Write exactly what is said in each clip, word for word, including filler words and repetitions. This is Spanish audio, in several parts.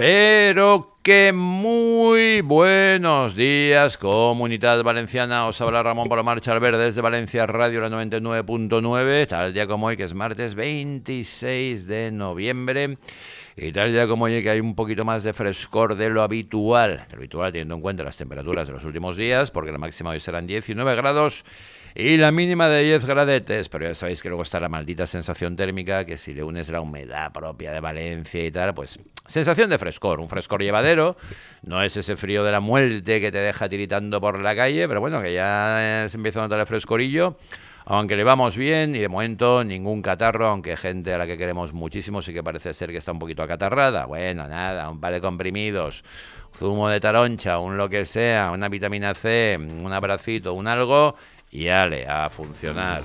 Pero que muy buenos días, Comunidad Valenciana. Os habla Ramón Palomar Charver desde Valencia Radio, la noventa y nueve punto nueve. Tal día como hoy, que es martes veintiséis de noviembre. Y tal día como hoy, que hay un poquito más de frescor de lo habitual. De lo habitual teniendo en cuenta las temperaturas de los últimos días, porque la máxima hoy serán diecinueve grados. Y la mínima de diez gradetes, pero ya sabéis que luego está la maldita sensación térmica, que si le unes la humedad propia de Valencia y tal, pues sensación de frescor, un frescor llevadero, no es ese frío de la muerte que te deja tiritando por la calle, pero bueno, que ya se empieza a notar el frescorillo, aunque le vamos bien y de momento ningún catarro, aunque gente a la que queremos muchísimo sí que parece ser que está un poquito acatarrada. Bueno, nada, un par de comprimidos, zumo de taroncha, un lo que sea, una vitamina C, un abracito, un algo... Y ale, a funcionar.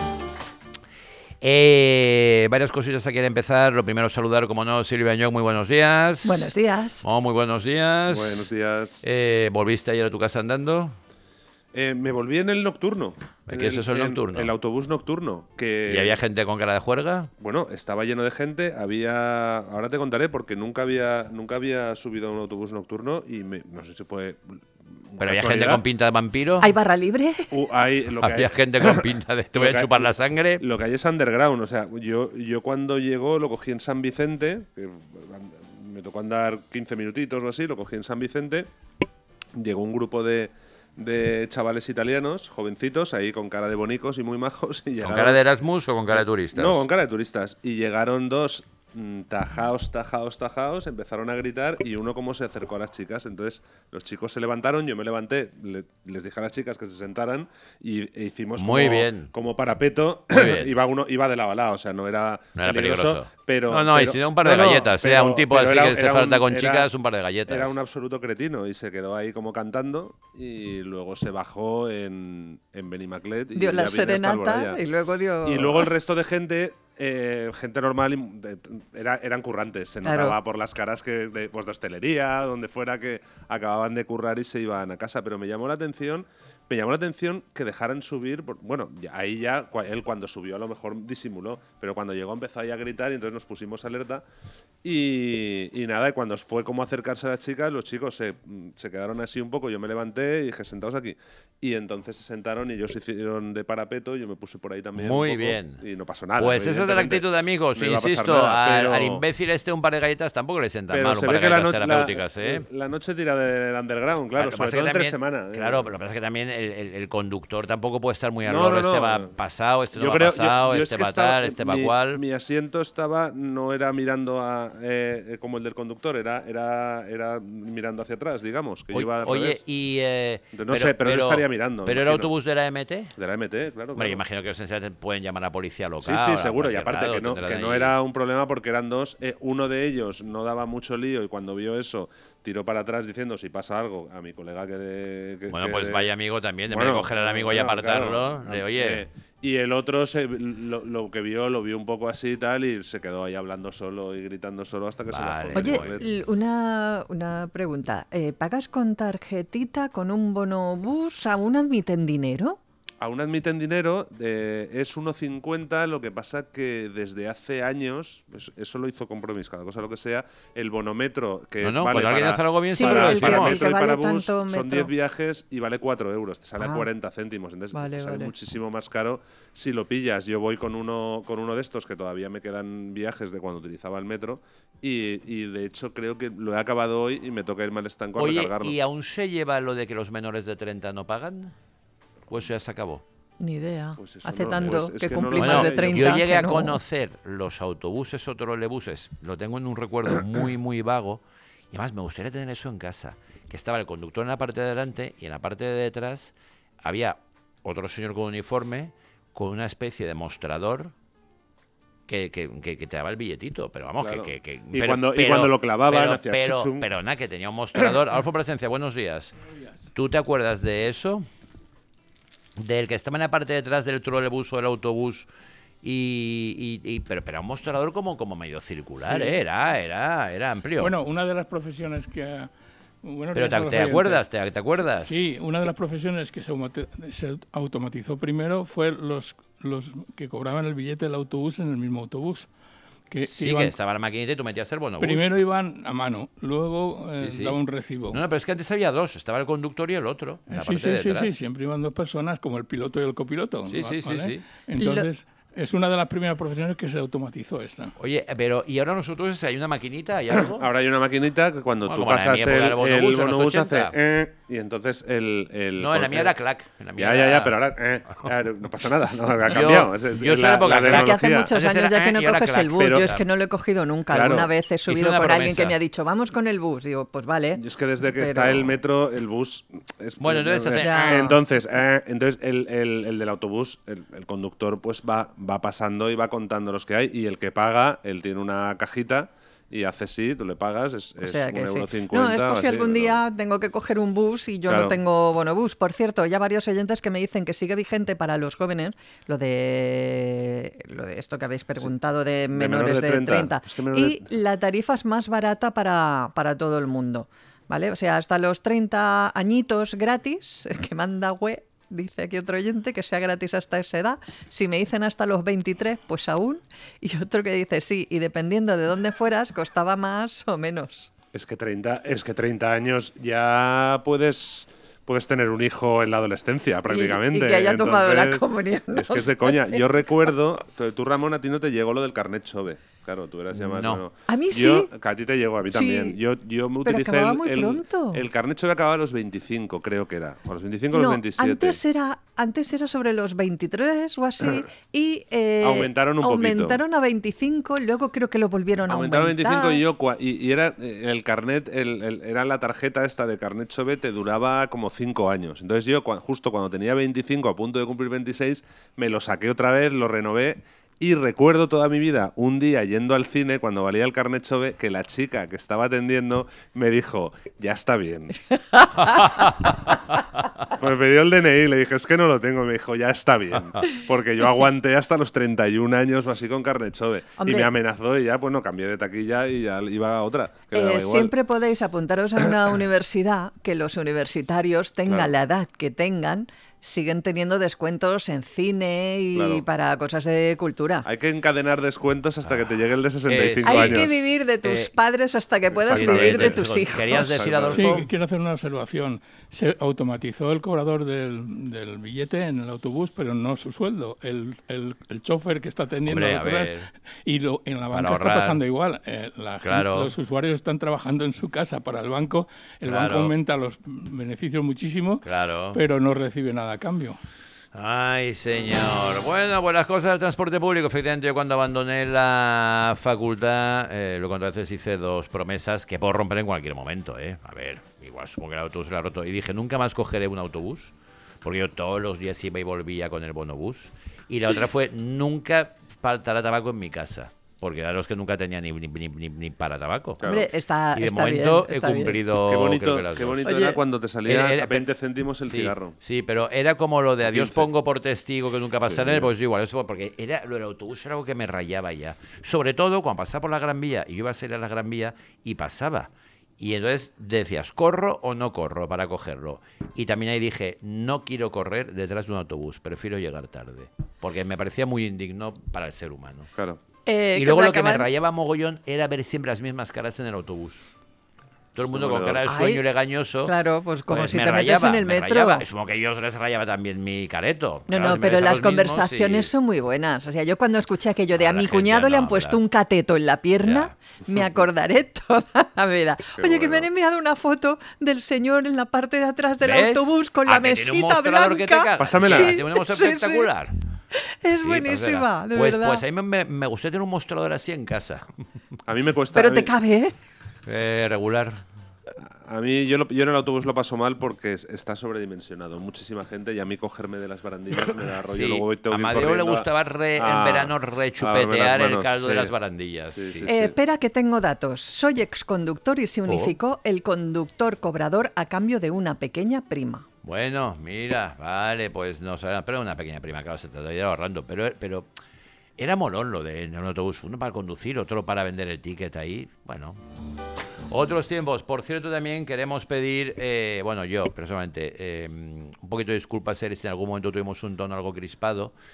Eh, varias cositas aquí al empezar. Lo primero, saludar, como no, Silvia Añón, muy buenos días. Buenos días. Oh, muy buenos días. Buenos días. Eh, ¿Volviste ayer a tu casa andando? Eh, me volví en el nocturno. ¿Qué es eso, el nocturno? El autobús nocturno. Que, ¿Y había gente con cara de juerga? Bueno, estaba lleno de gente. Había. Ahora te contaré porque nunca había, nunca había subido a un autobús nocturno y me, no sé si fue. ¿Pero había gente con pinta de vampiro? ¿Hay barra libre? Uh, hay, lo que había hay, gente con pinta de te voy a chupar hay, la sangre. Lo que hay es underground. O sea, yo, yo cuando llegó lo cogí en San Vicente. Que me tocó andar quince minutitos o así. Lo cogí en San Vicente. Llegó un grupo de. de chavales italianos, jovencitos, ahí con cara de bonicos y muy majos. Y llegaron... ¿Con cara de Erasmus o con cara de turistas? No, con cara de turistas. Y llegaron dos tajaos, tajaos, tajaos, empezaron a gritar y uno como se acercó a las chicas. Entonces los chicos se levantaron, yo me levanté, le, les dije a las chicas que se sentaran y e hicimos Muy como, bien. como parapeto. iba uno iba de lado a lado, o sea, no era, no era peligroso, peligroso. Pero, no, no, pero, y si no un par de no, galletas, pero, era un tipo así era, que se falta un, con chicas, era, un par de galletas. Era un absoluto cretino y se quedó ahí como cantando y luego se bajó en, en Benimaclet. Dio la serenata y luego dio... Y luego el resto de gente... Eh, gente normal, de, era, eran currantes, se notaba claro. por las caras que de, pues de hostelería, donde fuera, que acababan de currar y se iban a casa, pero me llamó la atención, me llamó la atención que dejaran subir, bueno, ahí ya él cuando subió a lo mejor disimuló, pero cuando llegó empezó ahí a gritar y entonces nos pusimos alerta y, y nada, y cuando fue como acercarse a las chicas, los chicos se, se quedaron así un poco, yo me levanté y dije, sentaos aquí, y entonces se sentaron y ellos se hicieron de parapeto, yo me puse por ahí también muy un poco, bien y no pasó nada. Pues esa es de la actitud de amigos, insisto, nada, al, al imbécil este un par de galletas tampoco le sientan mal, un par de galletas no, terapéuticas, la, ¿eh? La noche tira del underground, claro, sobre todo en tres semanas. Claro, eh. pero lo que pasa es que también el, el, el conductor tampoco puede estar muy al no, loro, no, no. este va pasado, este no yo va creo, pasado, yo, yo este es que va estaba, tal, este mi, va cual. Mi asiento estaba, no era mirando a, eh, como el del conductor, era, era, era mirando hacia atrás, digamos, que oye, yo iba al Oye, revés. y... Eh, no pero, sé, pero, pero no estaría mirando. ¿Pero era autobús de la M T? De la M T, claro. Bueno, claro. yo imagino que los pueden llamar a la policía local. Sí, sí, seguro. Y aparte lado, que, no, que no era un problema porque eran dos. Eh, uno de ellos no daba mucho lío y cuando vio eso tiró para atrás diciendo si pasa algo a mi colega que... De, que bueno, que pues de, vaya amigo también, de bueno, coger al amigo bueno, y apartarlo, claro, de oye... Eh, y el otro se, lo, lo que vio, lo vio un poco así y tal y se quedó ahí hablando solo y gritando solo hasta que vale, se bajó. Oye, una, una pregunta. Eh, ¿Pagas con tarjetita, con un bonobús, aún admiten dinero? Aún admiten dinero, eh, es uno cincuenta, lo que pasa que desde hace años, eso, eso lo hizo Compromís, cada cosa lo que sea, el bonometro que no, no, vale cuando alguien para, hace algo bien, sí, para, el para que, metro el que y vale para bus tanto son metro. diez viajes y vale cuatro euros, te sale ah. a cuarenta céntimos, entonces vale, te sale vale. muchísimo más caro si lo pillas. Yo voy con uno, con uno de estos que todavía me quedan viajes de cuando utilizaba el metro y, y de hecho creo que lo he acabado hoy y me toca irme al estanco a Oye, recargarlo. ¿y aún se lleva lo de que los menores de treinta no pagan? ¿O eso ya se acabó? Ni idea. Pues Hace no, tanto es, es que, que cumplí no más sé. de treinta. Yo llegué a no. conocer los autobuses o trolebuses, lo tengo en un recuerdo muy, muy vago, y además me gustaría tener eso en casa, que estaba el conductor en la parte de delante y en la parte de detrás había otro señor con uniforme con una especie de mostrador que, que, que, que te daba el billetito, pero vamos, claro. que... que, que y, pero, cuando, pero, y cuando lo clavaban pero, hacia pero, chuchum. pero nada, que tenía un mostrador. Adolfo Presencia, buenos días. Buenos días. ¿Tú te acuerdas de eso? Del que estaba en la parte de atrás del trolebús o del autobús y, y, y pero, pero era un mostrador como, como medio circular, Sí. ¿eh? era, era, era amplio. Bueno, una de las profesiones que... Buenos pero días te, a los ¿te oyentes. acuerdas? ¿Te, ¿Te acuerdas? Sí, una de las profesiones que se, automati- se automatizó primero fue los, los que cobraban el billete del autobús en el mismo autobús. Que, que sí, iban, que estaba la maquinita y tú metías el bonobús. primero iban a mano, luego eh, Sí, sí. daba un recibo. No, no, pero es que antes había dos. Estaba el conductor y el otro, en la sí, parte sí, de sí, detrás. sí, siempre iban dos personas, como el piloto y el copiloto. Sí, sí, sí, ¿vale? sí. Entonces, es una de las primeras profesiones que se automatizó esta. Oye, pero ¿y ahora nosotros hay una maquinita? ¿Hay algo? Ahora hay una maquinita que cuando Bueno, tú como la de pasas mi época el, del bonobús el en los bonobús hace ochenta. eh, y entonces el, el No, en la mía el- era clac. En la mía Ya, ya, era- ya, pero ahora eh, eh, no pasa nada, no, ha Yo- cambiado. Es- es yo soy la, época la clac. Ya que hace tecnología. muchos Antes años era, ya que eh, no y ahora coges clac, el bus. pero- Yo es que no lo he cogido nunca. Claro. Alguna vez he Hice subido una con alguien que promesa. me ha dicho, vamos con el bus. Digo, pues vale. Yo es que desde que Pero- está el metro, el bus. Es, Bueno, entonces hace- Ya. entonces, eh, entonces el, el, el del autobús, el, el conductor, pues va, va pasando y va contando los que hay. Y el que paga, él tiene una cajita y hace sí, tú le pagas, es, O es sea que un sí. euro cincuenta. No, es por o si así, algún pero- día tengo que coger un bus y yo no Claro. tengo bonobús. Por cierto, ya varios oyentes que me dicen que sigue vigente para los jóvenes lo de lo de esto que habéis preguntado de menores menores de de treinta. treinta. Es que menores Y la tarifa es más barata para, para todo el mundo. ¿Vale? O sea, hasta los treinta añitos gratis, que manda web. Dice aquí otro oyente que sea gratis hasta esa edad. Si me dicen hasta los veintitrés, pues aún. Y otro que dice sí, y dependiendo de dónde fueras, costaba más o menos. Es que treinta, es que treinta años ya puedes, puedes tener un hijo en la adolescencia, prácticamente. y que haya tomado la Entonces, comunión, ¿no? Es que es de coña. Yo recuerdo, tú, tú, Ramón, a ti no te llegó lo del carnet Chove. Claro, tú eras ya más No. bueno. A mí Yo- sí. que a ti te llegó, a mí Sí. también. Yo, yo me Pero utilicé acababa el, muy el, pronto. el carnet Chove acababa a los veinticinco, creo que era. A los veinticinco o No, los veintisiete. antes era, antes era sobre los veintitrés o así y eh, Aumentaron un poquito. aumentaron a veinticinco, luego creo que lo volvieron a Aumentaron a aumentar. veinticinco y yo cua- y, y era eh, el carnet, el, el- era la tarjeta esta de carnet Chove, te duraba como cinco años. Entonces yo cua- justo cuando tenía veinticinco, a punto de cumplir veintiséis, me lo saqué otra vez, lo renové. Y recuerdo toda mi vida, un día yendo al cine, cuando valía el carnet Chove, que la chica que estaba atendiendo me dijo, ya está bien. Pues me dio el D N I, le dije, es que no lo tengo. Y me dijo, ya está bien. Porque yo aguanté hasta los treinta y un años o así con carnet Chove. Hombre. Y me amenazó y ya, pues no, cambié de taquilla y ya iba a otra. Que me Eh, daba igual. siempre podéis apuntaros a una universidad que los universitarios, tengan Claro. la edad que tengan, siguen teniendo descuentos en cine y Claro. para cosas de cultura. Hay que encadenar descuentos hasta que te llegue el de sesenta y cinco Hay años. que vivir de tus Eh, padres hasta que puedas exactamente. vivir de tus hijos. ¿Querías decir, Exacto. Adolfo? Sí, quiero hacer una observación. Se automatizó el cobrador del, del billete en el autobús, pero no su sueldo. El, el, el chofer que está atendiendo Hombre, a a cobrar. ver. Y lo, en la Para banca está ahorrar. pasando igual. Eh, la gente- Claro. los usuarios están trabajando en su casa para el banco. El Claro. banco aumenta los beneficios muchísimo, Claro. pero no recibe nada a cambio. Ay, señor. Bueno, pues las cosas del transporte público. Efectivamente, yo cuando abandoné la facultad, eh, lo cuantas veces hice dos promesas que puedo romper en cualquier momento, ¿eh? A ver, igual supongo que el autobús lo ha roto. Y dije, nunca más cogeré un autobús, porque yo todos los días iba y volvía con el bonobús. Y la otra fue, nunca faltará tabaco en mi casa. Porque claro, es que nunca tenía ni, ni, ni, ni- ni para tabaco. Claro. Hombre, está, Y de está momento bien, está he bien. cumplido. Qué creo bonito, que las qué dos. bonito Oye, era cuando te salía Era- era- a veinte céntimos el sí, cigarro. Sí, pero era como lo de adiós quince. pongo por testigo que nunca pasaré, Sí. pues igual, eso porque era lo del autobús era algo que me rayaba ya. Sobre todo cuando pasaba por la Gran Vía, y yo iba a salir a la Gran Vía y pasaba. Y entonces decías, ¿corro o no corro para cogerlo? Y también ahí dije, no quiero correr detrás de un autobús, prefiero llegar tarde. Porque me parecía muy indigno para el ser humano. Claro. Eh, Y luego me lo que me acaban- rayaba mogollón era ver siempre las mismas caras en el autobús. Todo el mundo Eso con me cara de Ay, sueño y legañoso. Claro, pues como Pues si me te metes rayaba, en el me metro. rayaba. Es como que yo les rayaba también mi careto. No, Claro, no, si me pero ves a las los mismos, conversaciones sí. son muy buenas. O sea, yo cuando escuché aquello de Ah, a la mi gente cuñado le no han puesto habla. un cateto en la pierna, me acordaré toda la vida. Qué Oye, que me han bueno. enviado una foto del señor en la parte de atrás del ¿Ves? autobús con Ah, la que tiene un mesita mostrador que te blanca. cagas. Pásamela. Sí, tiene una muestra Sí, sí. espectacular. Es Sí, buenísima, pásala. de pues, verdad. Pues a mí me, me gustaría tener un mostrador así en casa. A mí me cuesta. Pero a te mí- cabe, ¿eh? Eh, regular. A mí, yo, lo- yo en el autobús lo paso mal porque es- está sobredimensionado. Muchísima gente y a mí cogerme de las barandillas me da rollo. Sí, Luego tengo a que ir Amadeo le corriendo a- gustaba re- a- en verano a lavarme rechupetear las el manos, caldo de sí. las barandillas. Sí, sí, sí. Eh, espera que tengo datos. Soy exconductor y se unificó el conductor cobrador a cambio de una pequeña prima. Bueno, mira, vale, pues no sabemos, pero una pequeña prima, claro, se trataría de ir ahorrando, pero, pero era molón lo de en un autobús, uno para conducir, otro para vender el ticket ahí, bueno. Otros tiempos, por cierto, también queremos pedir, eh, bueno, yo personalmente, eh, un poquito de disculpas, Eres, si en algún momento tuvimos un tono algo crispado.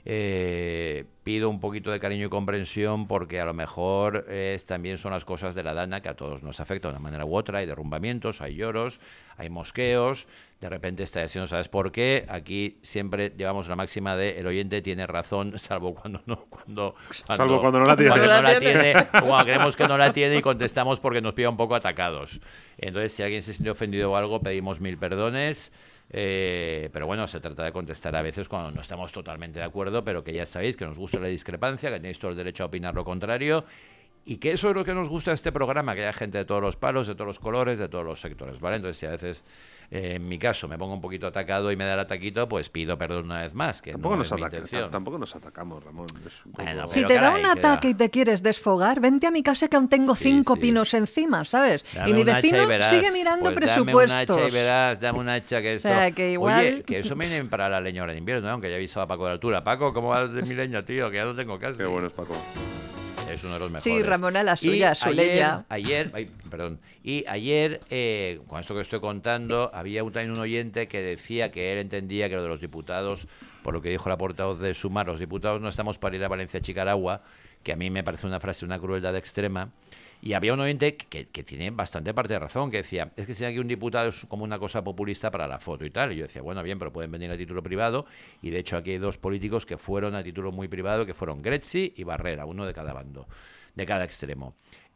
Eh, pido un poquito de cariño y comprensión porque a lo mejor es, también son las cosas de la dana que a todos nos afecta de una manera u otra. Hay derrumbamientos, hay lloros, hay mosqueos. De repente está diciendo, ¿sabes por qué? Aquí siempre llevamos la máxima de el oyente tiene razón, salvo cuando no, cuando, cuando salvo cuando no la tiene. Cuando no la tiene, o cuando creemos que no la tiene y contestamos porque nos pilla un poco atacados. Entonces, si alguien se siente ofendido o algo, pedimos mil perdones. Eh, pero bueno, se trata de contestar a veces cuando no estamos totalmente de acuerdo, pero que ya sabéis que nos gusta la discrepancia, que tenéis todo el derecho a opinar lo contrario y que eso es lo que nos gusta de este programa, que haya gente de todos los palos, de todos los colores, de todos los sectores, ¿vale? Entonces, si a veces, eh, en mi caso, me pongo un poquito atacado y me da el ataquito, pues pido perdón una vez más, que tampoco, no nos es mi ataca, intención. Tampoco nos atacamos, Ramón. Es un poco... Bueno, Si pero te da caray, un que da. ataque y te quieres desfogar, vente a mi casa que aún tengo Sí, cinco sí. pinos encima, ¿sabes? Dame y mi un hacha vecino y verás. sigue mirando Pues presupuestos. Dame un hacha y verás, dame un hacha que eso... O sea, que igual- Oye, que eso me viene para la leña ahora en invierno, ¿no? Aunque ya he avisado a Paco de altura. Paco, ¿cómo vas de mi leña, tío? Que ya no tengo casi. Qué bueno es Paco. Es uno de los mejores. Sí, Ramón a la suya, Y su ayer, leña. Ayer, ay, perdón. Y ayer, eh, con esto que estoy contando, había un, también un oyente que decía que él entendía que lo de los diputados, por lo que dijo la portavoz de Sumar, los diputados no estamos para ir a Valencia a Chicaragua, que a mí me parece una frase, una crueldad extrema. Y había un oyente que, que tiene bastante parte de razón, que decía, es que si aquí un diputado es como una cosa populista para la foto y tal. Y yo decía, bueno, bien, pero pueden venir a título privado. Y de hecho aquí hay dos políticos que fueron a título muy privado, que fueron Gretzi y Barrera, uno de cada bando, de cada extremo.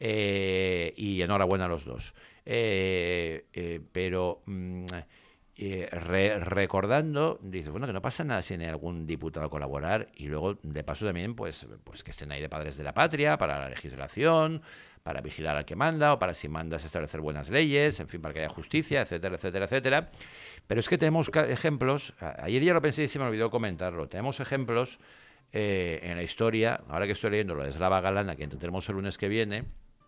Eh, y enhorabuena a los dos. Eh, eh, pero... Mm, Eh, re, recordando, dice, bueno, que no pasa nada si hay algún diputado a colaborar y luego, de paso también, pues, pues que estén ahí de padres de la patria, para la legislación, para vigilar al que manda, o para si mandas establecer buenas leyes, en fin, para que haya justicia, etcétera, etcétera, etcétera. Pero es que tenemos ejemplos, ayer ya lo pensé y se me olvidó comentarlo, tenemos ejemplos eh, en la historia, ahora que estoy leyendo lo de Slava Galán, a quien tendremos el lunes que viene.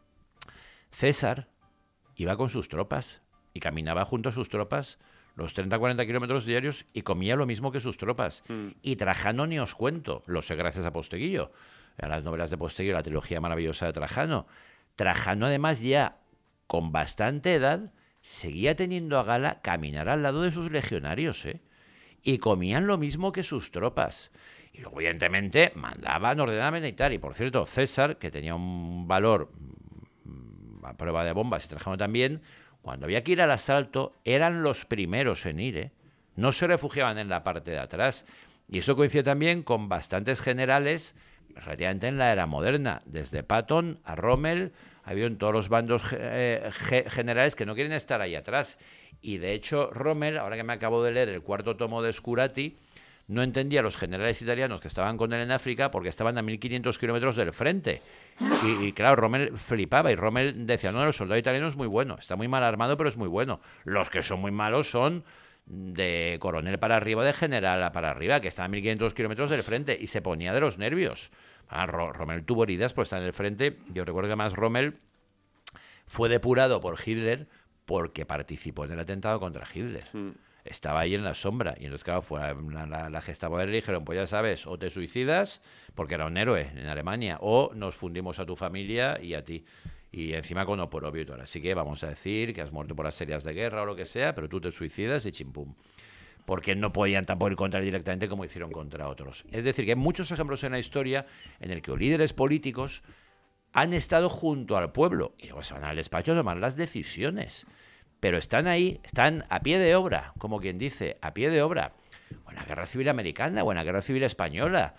César iba con sus tropas y caminaba junto a sus tropas los treinta a cuarenta kilómetros diarios y comía lo mismo que sus tropas. Mm. Y Trajano ni os cuento, lo sé gracias a Posteguillo, a las novelas de Posteguillo, la trilogía maravillosa de Trajano. Trajano además ya con bastante edad seguía teniendo a gala caminar al lado de sus legionarios, ¿eh? Y comían lo mismo que sus tropas. Y luego evidentemente mandaban ordenadamente y tal. Y por cierto, César, que tenía un valor a prueba de bombas y Trajano también, cuando había que ir al asalto, eran los primeros en ir, ¿eh? No se refugiaban en la parte de atrás. Y eso coincide también con bastantes generales, relativamente en la era moderna. Desde Patton a Rommel, ha habido en todos los bandos eh, generales que no quieren estar ahí atrás. Y de hecho, Rommel, ahora que me acabo de leer el cuarto tomo de Scurati, no entendía a los generales italianos que estaban con él en África porque estaban a mil quinientos kilómetros del frente. Y, y claro, Rommel flipaba y Rommel decía, no, el soldado italiano es muy bueno, está muy mal armado, pero es muy bueno. Los que son muy malos son de coronel para arriba, de general para arriba, que está a mil quinientos kilómetros del frente y se ponía de los nervios. Ah, Rommel tuvo heridas por estar en el frente. Yo recuerdo que más Rommel fue depurado por Hitler porque participó en el atentado contra Hitler. Mm. Estaba ahí en la sombra. Y entonces, claro, fue la, la, la Gestapo y le dijeron, pues ya sabes, o te suicidas, porque era un héroe en Alemania, o nos fundimos a tu familia y a ti. Y encima con oprobio y todo. Así que vamos a decir que has muerto por las heridas de guerra o lo que sea, pero tú te suicidas y chimpum. Porque no podían tampoco ir contra él directamente como hicieron contra otros. Es decir, que hay muchos ejemplos en la historia en el que los líderes políticos han estado junto al pueblo y luego se van al despacho a tomar las decisiones. Pero están ahí, están a pie de obra, como quien dice, a pie de obra. O en la Guerra Civil Americana, o en la Guerra Civil Española,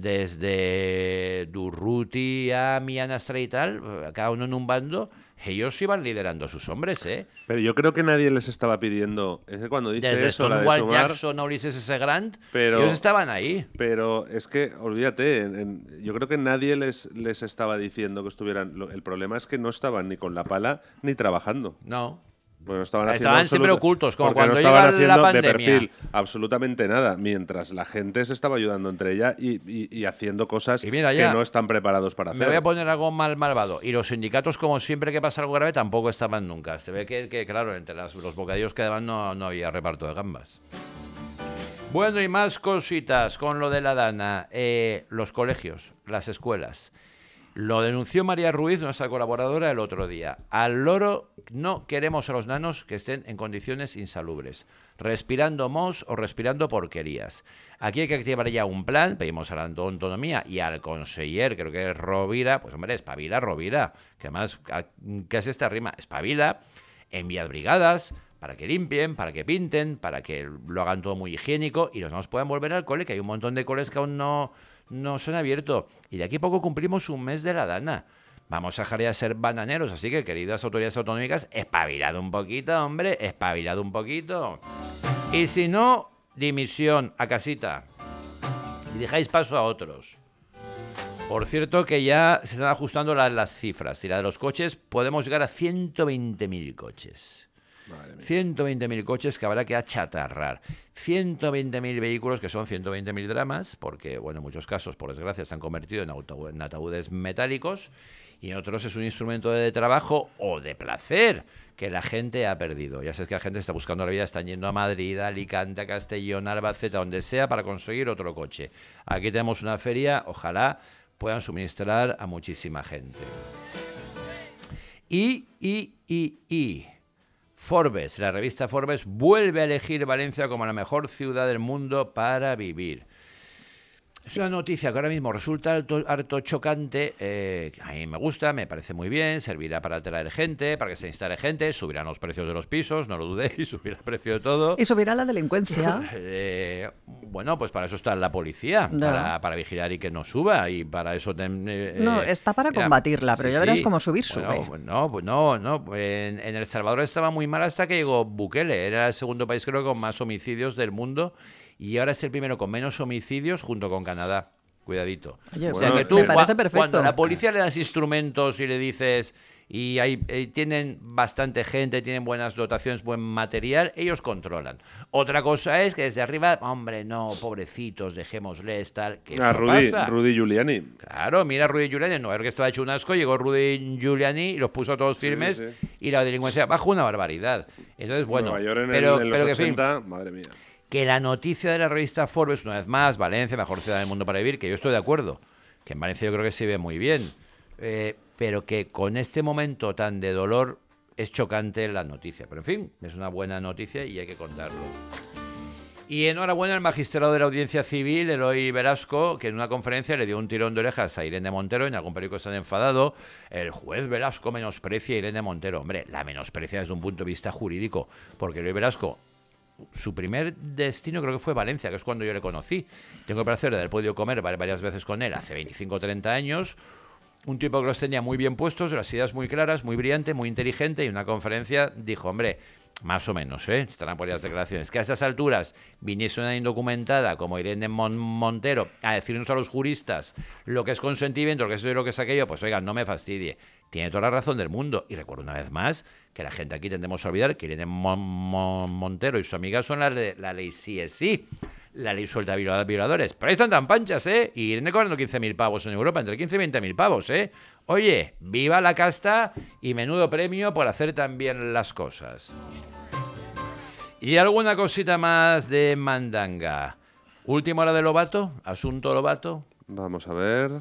desde Durruti a Mianastra y tal, cada uno en un bando, ellos iban liderando a sus hombres, ¿eh? Pero yo creo que nadie les estaba pidiendo, es que cuando dice desde eso, la de Stonewall Sumar, Jackson a Ulysses S. Grant, pero, ellos estaban ahí. Pero es que, olvídate, en, en, yo creo que nadie les, les estaba diciendo que estuvieran, lo, el problema es que no estaban ni con la pala ni trabajando. No. Bueno, estaban estaban siempre ocultos, como cuando no llega haciendo la pandemia. De perfil absolutamente nada, mientras la gente se estaba ayudando entre ella y, y, y haciendo cosas y mira, que no están preparados para hacer. Me voy a poner algo mal malvado. Y los sindicatos, como siempre que pasa algo grave, tampoco estaban nunca. Se ve que, que claro, entre las, los bocadillos que daban no, no había reparto de gambas. Bueno, y más cositas con lo de la Dana. Eh, los colegios, las escuelas. Lo denunció María Ruiz, nuestra colaboradora, el otro día. Al loro no queremos a los nanos que estén en condiciones insalubres, respirando mos o respirando porquerías. Aquí hay que activar ya un plan, pedimos a la autonomía y al conseller, creo que es Rovira, pues hombre, espabila, Rovira, que además, ¿qué es esta rima? Espabila, enviad brigadas para que limpien, para que pinten, para que lo hagan todo muy higiénico y los nanos puedan volver al cole, que hay un montón de coles que aún no... no se han abierto. Y de aquí a poco cumplimos un mes de la Dana. Vamos a dejar de ser bananeros. Así que, queridas autoridades autonómicas, espabilad un poquito, hombre. Espabilad un poquito. Y si no, dimisión a casita. Y dejáis paso a otros. Por cierto que ya se están ajustando las, las cifras. Y la de los coches, podemos llegar a ciento veinte mil coches. ciento veinte mil coches que habrá que achatarrar. ciento veinte mil vehículos que son ciento veinte mil dramas, porque, bueno, en muchos casos, por desgracia, se han convertido en, auto, en ataúdes metálicos y en otros es un instrumento de trabajo o de placer que la gente ha perdido. Ya sabes que la gente está buscando la vida, están yendo a Madrid, a Alicante, a Castellón, a Albacete, donde sea, para conseguir otro coche. Aquí tenemos una feria, ojalá puedan suministrar a muchísima gente. Y, y, y, y... Forbes, la revista Forbes, vuelve a elegir Valencia como la mejor ciudad del mundo para vivir. Es una noticia que ahora mismo resulta harto, harto chocante. Eh, a mí me gusta, me parece muy bien, servirá para atraer gente, para que se instale gente, subirán los precios de los pisos, no lo dudéis, subirá el precio de todo. Y subirá la delincuencia. eh, bueno, pues para eso está la policía, para, para vigilar y que no suba, y para eso... Ten, eh, no, está para mira, combatirla, pero sí, ya verás sí. cómo subir, bueno, sube. No, pues no, no. En, en El Salvador estaba muy mal hasta que llegó Bukele, era el segundo país creo con más homicidios del mundo, y ahora es el primero con menos homicidios junto con Canadá. Cuidadito. Oye, o sea, bueno, que tú, me parece perfecto. Cuando a la policía le das instrumentos y le dices, y hay, eh, tienen bastante gente, tienen buenas dotaciones, buen material, ellos controlan. Otra cosa es que desde arriba, hombre, no, pobrecitos, dejémosles tal, que ah, eso Rudy, pasa. Rudy Giuliani. Claro, mira Rudy Giuliani, no ver que estaba hecho un asco, llegó Rudy Giuliani y los puso todos firmes, sí, sí. Y la delincuencia bajó una barbaridad. Entonces, bueno, Nueva York en pero, el, en los pero ochenta, que, fin, madre mía. Que la noticia de la revista Forbes, una vez más, Valencia, mejor ciudad del mundo para vivir, que yo estoy de acuerdo, que en Valencia yo creo que se ve muy bien, eh, pero que con este momento tan de dolor es chocante la noticia. Pero en fin, es una buena noticia y hay que contarlo. Y enhorabuena al magistrado de la Audiencia Civil, Eloy Velasco, que en una conferencia le dio un tirón de orejas a Irene Montero. En algún periódico se han enfadado. El juez Velasco menosprecia a Irene Montero. Hombre, la menosprecia desde un punto de vista jurídico, porque Eloy Velasco, su primer destino creo que fue Valencia, que es cuando yo le conocí. Tengo el placer de haber podido comer varias veces con él hace veinticinco o treinta años. Un tipo que los tenía muy bien puestos, las ideas muy claras, muy brillante, muy inteligente, y en una conferencia dijo, hombre, más o menos, ¿eh? Estarán por las declaraciones, que a estas alturas viniese una indocumentada como Irene Mon- Montero a decirnos a los juristas lo que es consentimiento, lo que es lo que es aquello, pues oigan, no me fastidie. Tiene toda la razón del mundo. Y recuerdo una vez más que la gente aquí tendemos a olvidar que Irene Mon- Mon- Montero y su amiga son la, de, la ley sí es sí, la ley suelta a violadores. Pero ahí están tan panchas, ¿eh? Y Irene cobrando quince mil pavos en Europa, entre quince y veinte mil pavos, ¿eh? Oye, viva la casta y menudo premio por hacer tan bien las cosas. Y alguna cosita más de mandanga. Última hora de Lobato, asunto Lobato. Vamos a ver.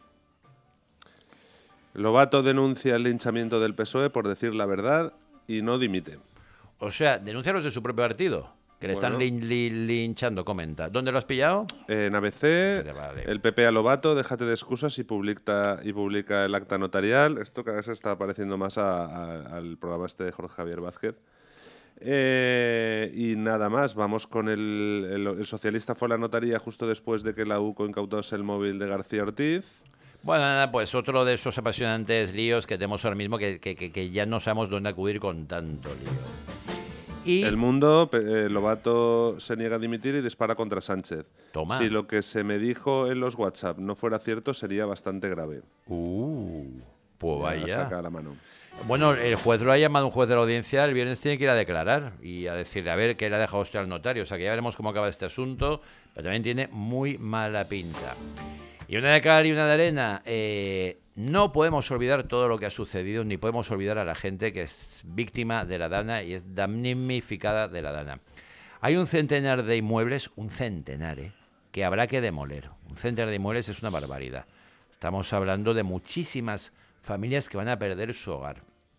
Lobato denuncia el linchamiento del P S O E por decir la verdad y no dimite. O sea, denuncia los de su propio partido, que le bueno. están lin, lin, linchando, comenta. ¿Dónde lo has pillado? En A B C, vale, vale. El P P a Lobato, déjate de excusas y publica, y publica el acta notarial. Esto cada vez está pareciendo más a, a, al programa este de Jorge Javier Vázquez. Eh, y nada más, vamos con el, el, el socialista fue a la notaría justo después de que la U C O incautase el móvil de García Ortiz. Bueno, nada, pues otro de esos apasionantes líos que tenemos ahora mismo que, que, que, que ya no sabemos dónde acudir con tanto lío. Y... El Mundo, eh, Lobato se niega a dimitir y dispara contra Sánchez. Toma. Si lo que se me dijo en los WhatsApp no fuera cierto, sería bastante grave. Uh, pues vaya. Saca la mano. Bueno, el juez lo ha llamado un juez de la audiencia, el viernes tiene que ir a declarar y a decirle, a ver, que le ha dejado usted al notario. O sea, que ya veremos cómo acaba este asunto, pero también tiene muy mala pinta. Y una de cal y una de arena, eh, no podemos olvidar todo lo que ha sucedido, ni podemos olvidar a la gente que es víctima de la Dana y es damnificada de la Dana. Hay un centenar de inmuebles, un centenar, ¿eh? Que habrá que demoler. Un centenar de inmuebles es una barbaridad. Estamos hablando de muchísimas familias que van a perder su hogar.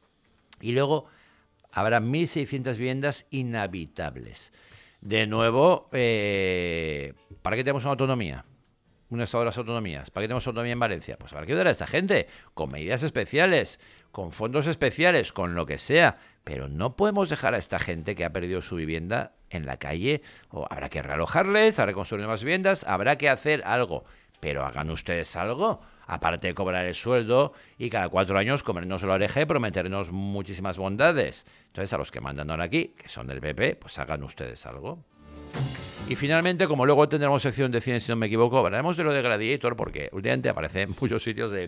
Y luego habrá mil seiscientas viviendas inhabitables. De nuevo, eh, ¿para qué tenemos una autonomía? Un estado de las autonomías. ¿Para qué tenemos autonomía en Valencia? Pues para qué ayudar a esta gente, con medidas especiales, con fondos especiales, con lo que sea. Pero no podemos dejar a esta gente que ha perdido su vivienda en la calle. O habrá que realojarles, habrá que construir nuevas viviendas, habrá que hacer algo. Pero hagan ustedes algo, aparte de cobrar el sueldo y cada cuatro años comernos la oreja y prometernos muchísimas bondades. Entonces, a los que mandan ahora aquí, que son del P P, pues hagan ustedes algo. Y finalmente, como luego tendremos sección de cine, si no me equivoco, hablaremos de lo de Gladiator, porque últimamente aparece en muchos sitios de...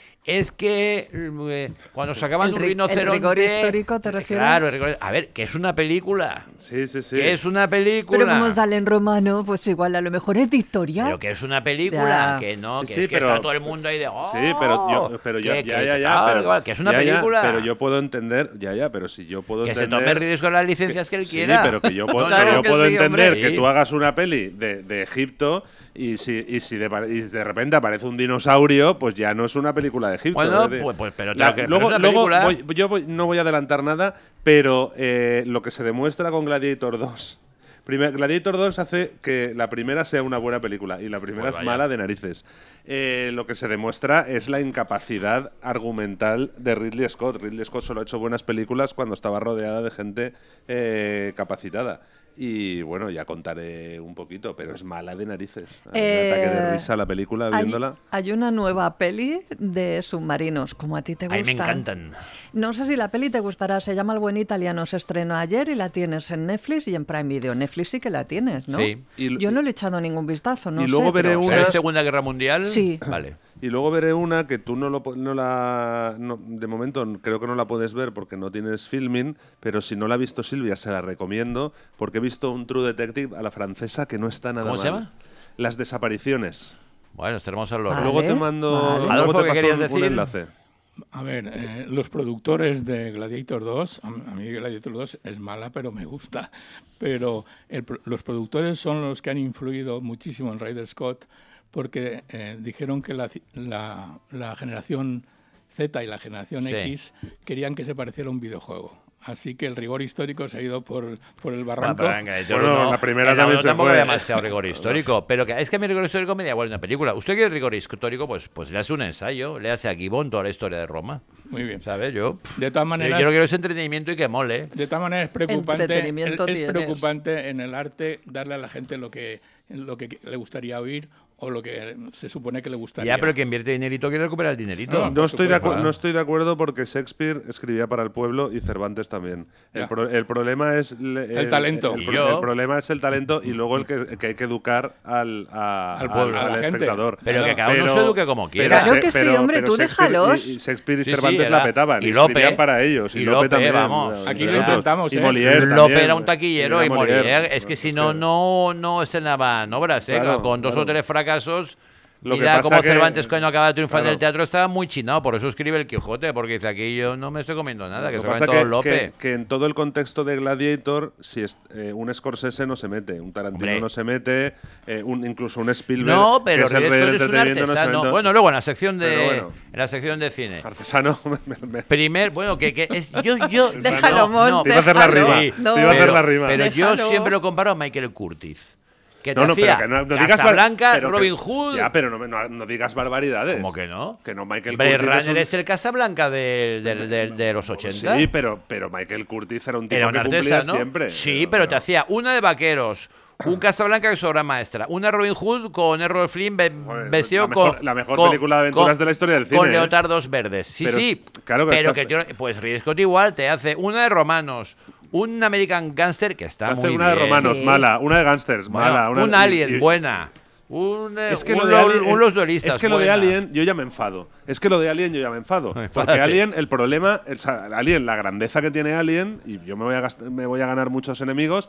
Es que eh, cuando sacaban el, un rinoceronte... ¿El rigor histórico te refieres? Claro, el rigor, a ver, que es una película. Sí, sí, sí. Que es una película. Pero como sale en romano, pues igual a lo mejor es de historia. Pero que es una película, ya. que no, que sí, sí, es que pero, está todo el mundo ahí de... Oh, sí, pero yo, pero yo que, ya, que, ya, ya, claro, pero, igual, que es una ya, película. Ya, pero yo puedo entender, ya, ya, pero si yo puedo que entender... se tome Ridley con las licencias que, que él sí, quiera. Sí, pero que yo puedo, Claro que yo que puedo sí, entender hombre. que tú hagas una peli de, de Egipto y si, y, si de, y de repente aparece un dinosaurio, pues ya no es una película de Egipto. Bueno, de, pues, pues pero, la, que, luego, pero es una luego película. Voy, yo voy, no voy a adelantar nada, pero eh, lo que se demuestra con Gladiator dos... Primer, Gladiator dos hace que la primera sea una buena película y la primera Pues es mala de narices. Eh, lo que se demuestra es la incapacidad argumental de Ridley Scott. Ridley Scott solo ha hecho buenas películas cuando estaba rodeada de gente eh, capacitada. Y bueno, ya contaré un poquito, pero es mala de narices. Hay Eh, un ataque de risa la película hay, viéndola. hay una nueva peli de submarinos, como a ti te A gusta. mí me encantan. No sé si la peli te gustará, se llama El buen italiano, se estrenó ayer y la tienes en Netflix y en Prime Video. Netflix sí que la tienes, ¿no? Sí. Y- Yo no le he echado ningún vistazo, no y luego sé, veré pero- una- ¿Pero es Segunda Guerra Mundial? Sí. Vale. Y luego veré una que tú no, lo, po- no la... no- de momento creo que no la puedes ver porque no tienes filming, pero si no la ha visto Silvia se la recomiendo porque he visto un True Detective a la francesa que no está nada ¿Cómo mal. se llama? Las desapariciones. Bueno, estaremos al loro. Vale. Luego te mando vale. luego Adolfo, te ¿qué paso querías un, un decir? enlace. A ver, eh, los productores de Gladiator dos, a, a mí Gladiator dos es mala, pero me gusta. Pero el pro- los productores son los que han influido muchísimo en Ridley Scott porque eh, dijeron que la, ci- la, la generación Z y la generación Sí. X querían que se pareciera a un videojuego. Así que el rigor histórico se ha ido por, por el Bueno, barranco. pero en Gladiator Bueno, uno- la primera en la también uno se tampoco fue. había demasiado rigor histórico. Pero que, es que a mi rigor histórico me da igual una película. Usted quiere rigor histórico, pues, pues le hace un ensayo. Le hace a Gibbon toda la historia de Roma. Muy bien. ¿Sabes? Yo, pff, De todas yo maneras, quiero que ese entretenimiento y que mole. de todas maneras es preocupante, Entretenimiento es tienes. preocupante en el arte darle a la gente lo que, lo que le gustaría oír o lo que se supone que le gustaría. Ya, pero el que invierte dinerito quiere recuperar el dinerito. No, No estoy, de supuesto. acu- no estoy de acuerdo porque Shakespeare escribía para el pueblo y Cervantes también. El, Ya. pro- el problema es le- El talento. El, Y pro- yo- el problema es el talento y luego el que, que hay que educar al, a- Al pueblo, al, a la al gente. espectador. Pero que cada uno se eduque como quiera. pero- Claro que sí, pero- hombre, pero tú Shakespeare déjalos. Y, y Shakespeare y Sí, sí, Cervantes era- la petaban. y Y, Lope. escribían para ellos. Y, Y Lope, Lope, también. vamos. Aquí Era- lo intentamos, Y ¿eh? Molière Lope también. era un taquillero Era y Molière. Molière. Es que si no, no, no estrenaban obras, ¿eh? Claro, Con dos claro. o tres fracasos. Lo que Mira pasa cómo que- Cervantes, cuando acaba de triunfar en claro. el teatro, estaba muy chinado. Por eso escribe el Quijote, porque dice aquí yo no me estoy comiendo nada, que Lo se que comen pasa todos que, Lope. que, que en todo el contexto de Gladiator, si es, eh, un Scorsese no se mete, un Tarantino Hombre. no se mete, eh, un, incluso un Spielberg. No, pero que es el Ridley rey Scott del es un entretenimiento, no se artesano. mete. Bueno, luego en la sección de Pero bueno. en la sección de cine. Artesano. me- me- Primer, bueno, que, que es yo yo Déjalo, Mon, Te iba a hacer la déjalo. rima. Sí, No. Te iba a hacer pero, la rima. pero yo Déjalo. siempre lo comparo a Michael Curtis. Que te No, no, pero hacía que no, no digas bar- Casablanca, pero que- Robin Hood. Ya, pero no, me- no, no digas barbaridades. ¿Cómo que no? Que no, Michael Blade Curtis. es Runner un- es el Casablanca de, de, de- de los ochenta. Sí, pero, pero Michael Curtis era un tipo Era un que cumplía artesano. siempre. Sí, pero te hacía una de vaqueros, un Casablanca que es obra maestra, una Robin Hood con Errol Flynn ve- Joder, vestido la mejor- con. la mejor con- película de aventuras con- de la historia del cine, Con ¿eh? leotardos verdes. Sí, Pero- sí. claro que pero está- que tío- pues Ridley Scott igual te hace una de romanos, un American Gangster que está Hace muy una de bien. romanos, Sí. mala. Una de gángsters, Bueno, mala. Una, un y- Alien, y- buena. Un, eh, Es que un lo de lo- Alien, un Los Duelistas. es que lo de buena. Alien yo ya me enfado. Es que lo de Alien yo ya me enfado. Enfádate. Porque Alien, el problema, o sea, Alien, la grandeza que tiene Alien, y yo me voy a, gast- me voy a ganar muchos enemigos,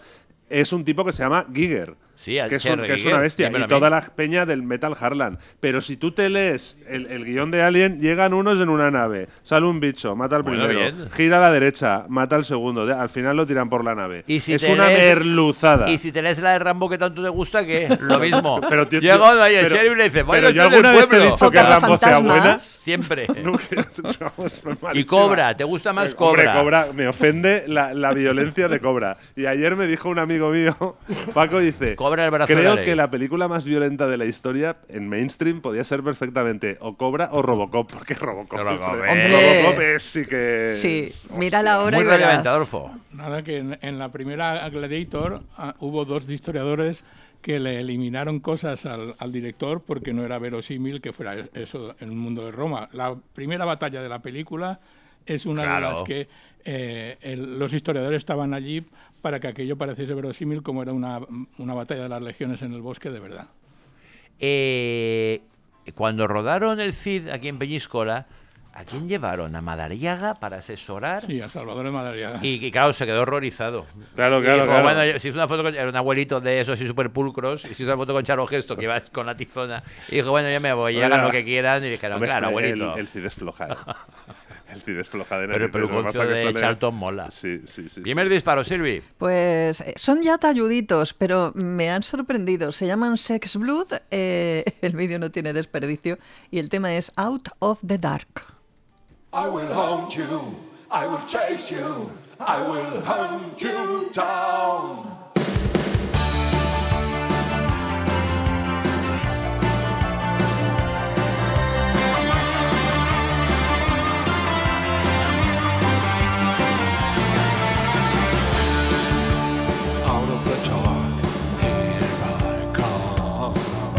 es un tipo que se llama Giger. Sí, al que, es un- Cherry que es Giger, una bestia. dímelo Y a mí. toda la peña del Metal Harlan. Pero si tú te lees el, el guión de Alien, llegan unos en una nave, sale un bicho, mata al Bueno, primero, bien. gira a la derecha, mata al segundo, de- al final lo tiran por la nave. Y si es te una lees- merluzada. Y si te lees la de Rambo que tanto te gusta, ¿qué? Lo mismo. Pero, tío, Llega tío, uno ahí el pero- sheriff y le dice, bueno, pero yo esto es del alguna vez te he pueblo. dicho O que Rambo sea buena. cazafantasmas. Siempre. Nunca- Vamos, fue Y malísima. Cobra, ¿te gusta más Hombre, Cobra? Cobra, me ofende la, la violencia de Cobra. Y ayer me dijo un amigo mío, Paco, dice, Cobra el brazo de la creo ley". que la película más violenta de la historia en mainstream podía ser perfectamente o Cobra o Robocop, porque Robocop, Robocop, es, eh. Hombre. Robocop es sí que... Sí, es- mira la hora Muy y verás. brevemente, Adolfo. Nada, que en, en la primera Gladiator ah, hubo dos historiadores que le eliminaron cosas al, al director porque no era verosímil que fuera eso en el mundo de Roma. La primera batalla de la película es una Claro. de las que eh, el- los historiadores estaban allí para que aquello pareciese verosímil como era una, una batalla de las legiones en el bosque de verdad. Eh, cuando rodaron el Cid aquí en Peñíscola, ¿a quién llevaron? ¿A Madariaga para asesorar? Sí, a Salvador de Madariaga. Y, y claro, se quedó horrorizado. Claro, Y claro, dijo, claro. bueno, yo- si hizo una foto con, era un abuelito de esos así súper pulcros, y si hizo una foto con Charo Gesto, que iba con la tizona, y dijo, bueno, ya me voy, y Bueno, hagan ya. lo que quieran, y dijeron, Hombre, claro, el- abuelito. El, el Cid es floja, ¿eh? El Cid es floja de Pero el narices, lo que peluconcio pasa que de sale- Charlton mola. Sí, sí, sí. Primer disparo, Silvi. Pues eh, son ya talluditos, pero me han sorprendido. Se llaman Sex Blood, eh, el vídeo no tiene desperdicio y el tema es Out of the Dark. I will hunt you, I will chase you, I will hunt you down. Out of the dark, here I come.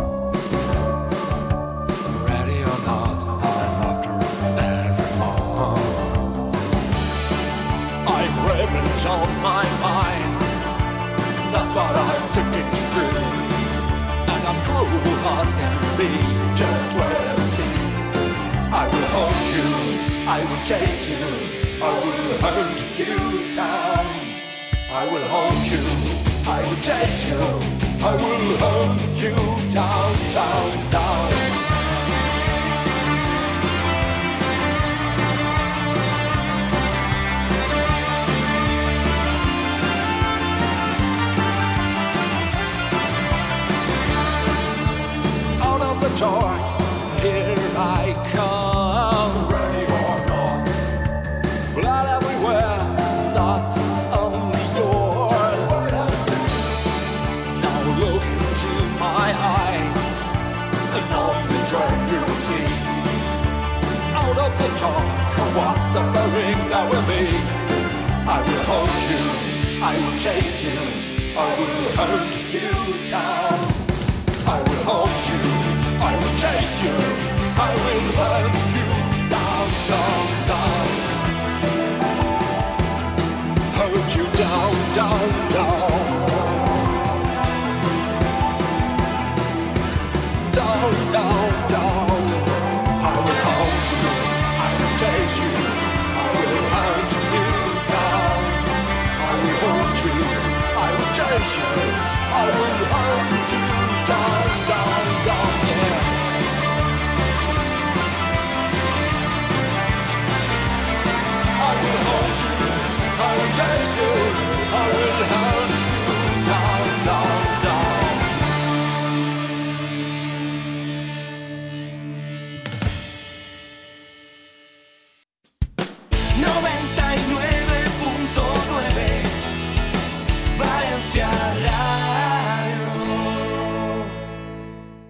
Ready or not, I'm after everyone. I've revenge on my mind. That's what I'm seeking to do. And I'm cruel as can be. Just wait and see. I will hold you. I will chase you. I will hunt you down. I will hold you. I will chase you. I will hunt you down, down, down. Out of the dark, here I come. Ready or not, blood everywhere, not only yours. Now look into my eyes, and all the dread you will see. Out of the dark, what suffering there will be. I will hold you, I will chase you, I will hunt you down. I will hold you, I will chase you, I will hunt you down, down, down. Hunt you down, down, down. Down, down, down. I will hold you, I will chase you, I will hunt you down. I will hold you, I will chase you, I will hunt